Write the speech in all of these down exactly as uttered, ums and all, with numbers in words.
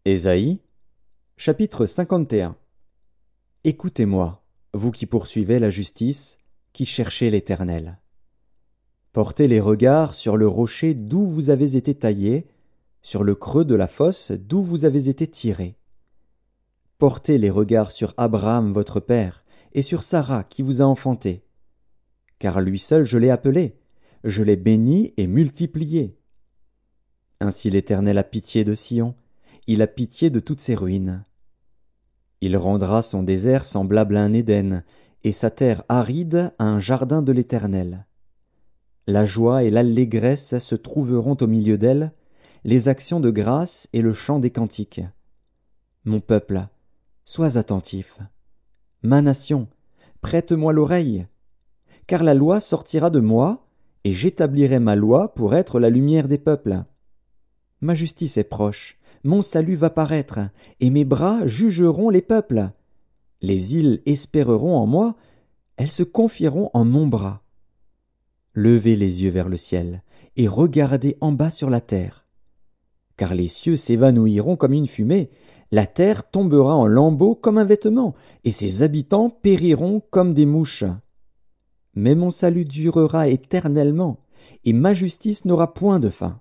Ésaïe, chapitre cinquante et un. Écoutez-moi, vous qui poursuivez la justice, qui cherchez l'Éternel. Portez les regards sur le rocher d'où vous avez été taillés, sur le creux de la fosse d'où vous avez été tirés. Portez les regards sur Abraham votre père, et sur Sarah qui vous a enfanté. Car lui seul je l'ai appelé, je l'ai béni et multiplié. Ainsi l'Éternel a pitié de Sion, il a pitié de toutes ses ruines. Il rendra son désert semblable à un Éden, et sa terre aride à un jardin de l'Éternel. La joie et l'allégresse se trouveront au milieu d'elle, les actions de grâce et le chant des cantiques. Mon peuple, sois attentif. Ma nation, prête-moi l'oreille. Car la loi sortira de moi, et j'établirai ma loi pour être la lumière des peuples. Ma justice est proche, mon salut va paraître, et mes bras jugeront les peuples. Les îles espéreront en moi, elles se confieront en mon bras. Levez les yeux vers le ciel, et regardez en bas sur la terre. Car les cieux s'évanouiront comme une fumée, la terre tombera en lambeaux comme un vêtement, et ses habitants périront comme des mouches. Mais mon salut durera éternellement, et ma justice n'aura point de fin.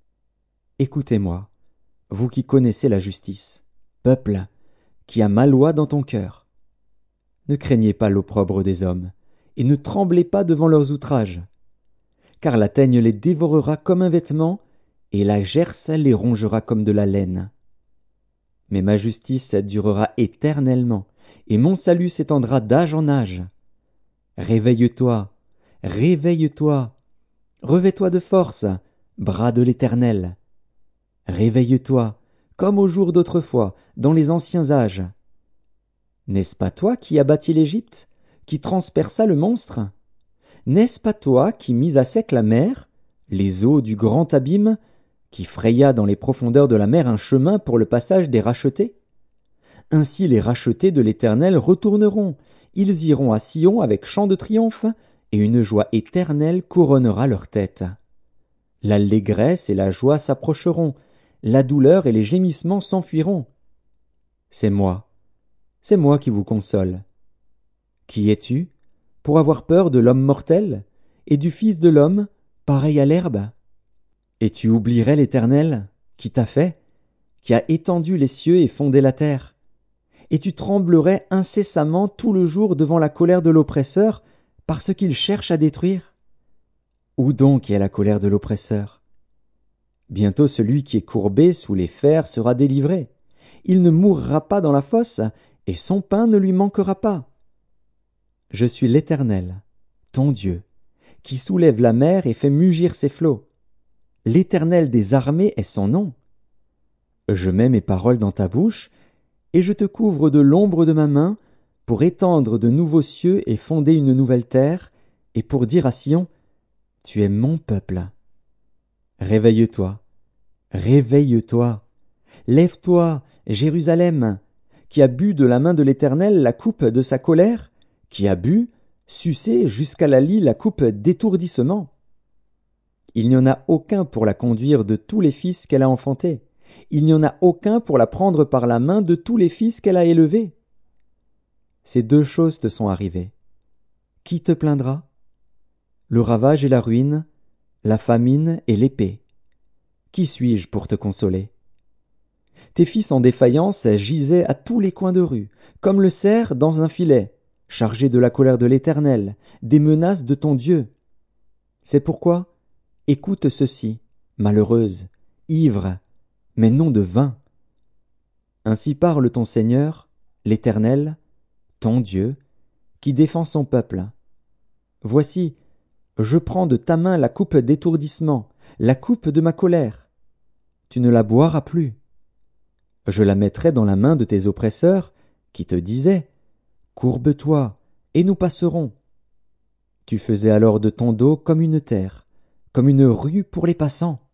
Écoutez-moi, vous qui connaissez la justice, peuple, qui a ma loi dans ton cœur. Ne craignez pas l'opprobre des hommes, et ne tremblez pas devant leurs outrages. Car la teigne les dévorera comme un vêtement, et la gerce les rongera comme de la laine. Mais ma justice durera éternellement, et mon salut s'étendra d'âge en âge. Réveille-toi, réveille-toi, revêt-toi de force, bras de l'Éternel. Réveille-toi, comme au jour d'autrefois, dans les anciens âges. N'est-ce pas toi qui as bâti l'Égypte, qui transperça le monstre? N'est-ce pas toi qui mis à sec la mer, les eaux du grand abîme, qui fraya dans les profondeurs de la mer un chemin pour le passage des rachetés? Ainsi les rachetés de l'Éternel retourneront, ils iront à Sion avec chant de triomphe, et une joie éternelle couronnera leur tête. L'allégresse et la joie s'approcheront, la douleur et les gémissements s'enfuiront. C'est moi, c'est moi qui vous console. Qui es-tu, pour avoir peur de l'homme mortel, et du Fils de l'homme, pareil à l'herbe? Et tu oublierais l'Éternel, qui t'a fait, qui a étendu les cieux et fondé la terre? Et tu tremblerais incessamment tout le jour devant la colère de l'oppresseur, parce qu'il cherche à détruire? Où donc est la colère de l'oppresseur? Bientôt celui qui est courbé sous les fers sera délivré. Il ne mourra pas dans la fosse, et son pain ne lui manquera pas. Je suis l'Éternel, ton Dieu, qui soulève la mer et fait mugir ses flots. L'Éternel des armées est son nom. Je mets mes paroles dans ta bouche, et je te couvre de l'ombre de ma main, pour étendre de nouveaux cieux et fonder une nouvelle terre, et pour dire à Sion, tu es mon peuple. Réveille-toi, réveille-toi, lève-toi, Jérusalem, qui a bu de la main de l'Éternel la coupe de sa colère, qui a bu, sucé jusqu'à la lie la coupe d'étourdissement. Il n'y en a aucun pour la conduire de tous les fils qu'elle a enfantés, il n'y en a aucun pour la prendre par la main de tous les fils qu'elle a élevés. Ces deux choses te sont arrivées. Qui te plaindra? Le ravage et la ruine, la famine et l'épée. Qui suis-je pour te consoler? Tes fils en défaillance gisaient à tous les coins de rue, comme le cerf dans un filet, chargé de la colère de l'Éternel, des menaces de ton Dieu. C'est pourquoi, écoute ceci, malheureuse, ivre, mais non de vin. Ainsi parle ton Seigneur, l'Éternel, ton Dieu, qui défend son peuple. Voici, je prends de ta main la coupe d'étourdissement, la coupe de ma colère. Tu ne la boiras plus. Je la mettrai dans la main de tes oppresseurs, qui te disaient, courbe-toi, et nous passerons. Tu faisais alors de ton dos comme une terre, comme une rue pour les passants.